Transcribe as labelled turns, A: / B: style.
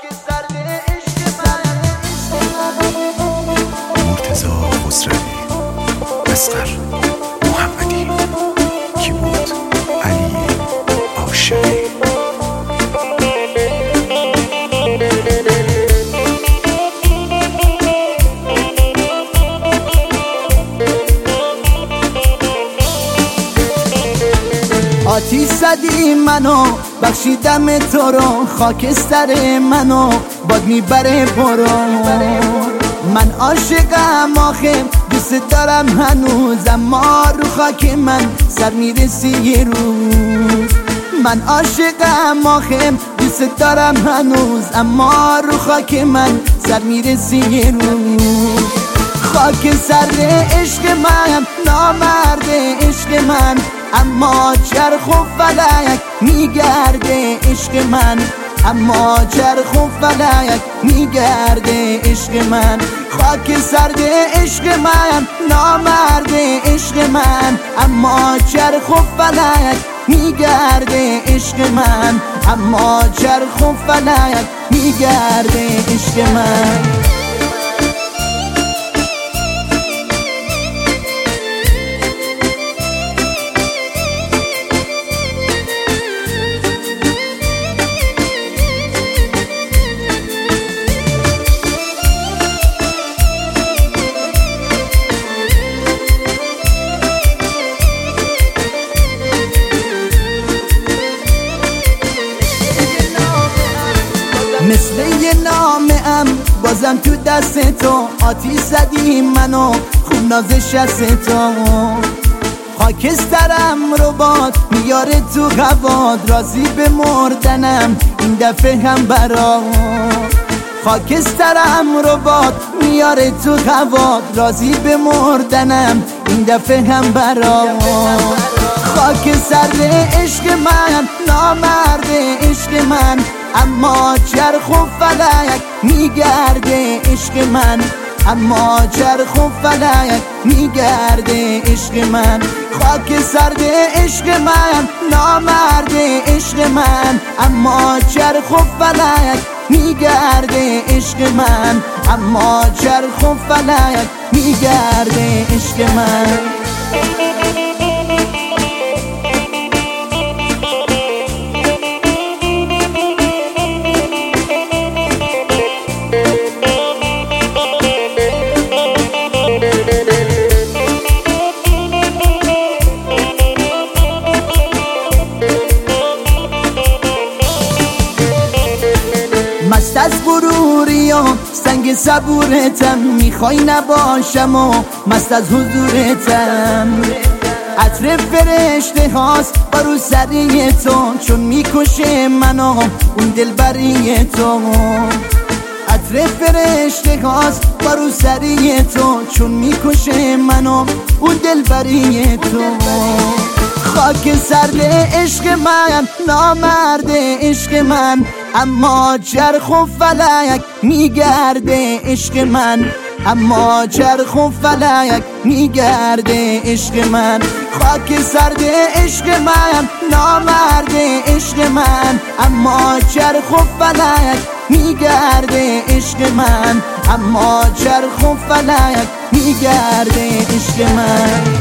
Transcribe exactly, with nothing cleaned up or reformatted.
A: مرتضی خسروی، اصغر محمدی، کیبورد علی عاشقی.
B: آتیش زدی منو، بخشیدم تو رو، خاکستر منو باد میبره برو. من عاشقم آخه دوست دارم هنوز، اما رو خاک من سر میرسی یه روز. من عاشقم آخه دوست دارم هنوز، اما رو خاک من سر میرسی یه روز. خاک سر عشق من، نامرد عشق من، اما چرخ و فلک میگرده عشق من، اما چرخ و فلک میگرده عشق من. خاک سرد عشق من، نامرد عشق من، اما چرخ و فلک میگرده عشق من، اما چرخ و فلک میگرده عشق من. مثل یه نامه ام بازم تو دست تو، آتیش زدی منو خوب نازش از تو. خاکسترم رو باد میاره تو هواد، راضی به مردنم این دفعه هم برات. خاکسترم رو باد میاره تو هواد، راضی به مردنم این دفعه هم برات. خاک سرد عشق من، نامرد عشق من، اما چرخ و فلک میگرده عشق من، اما چرخ و فلک میگرده عشق من. خاک سرد عشق من، نامرد عشق من، اما چرخ و فلک میگرده عشق من، اما چرخ و فلک میگرده عشق من. مست از غروری و سنگ صبورتم، میخوای نباشم و مست از حضورتم. عطر فرشته هاست برو سری تو، چون میکشه منو اون دلبری تو. عطر فرشته هاست برو سری تو، چون میکشه منو اون دلبری تو. خاک سرد عشق من، نامرد عشق من، اما چرخ و فلک میگرده عشق من، اما چرخ و فلک میگرده عشق من. خاک سرد عشق من، نامرد عشق من، اما چرخ و فلک میگرده عشق من، اما چرخ و فلک میگرده عشق من.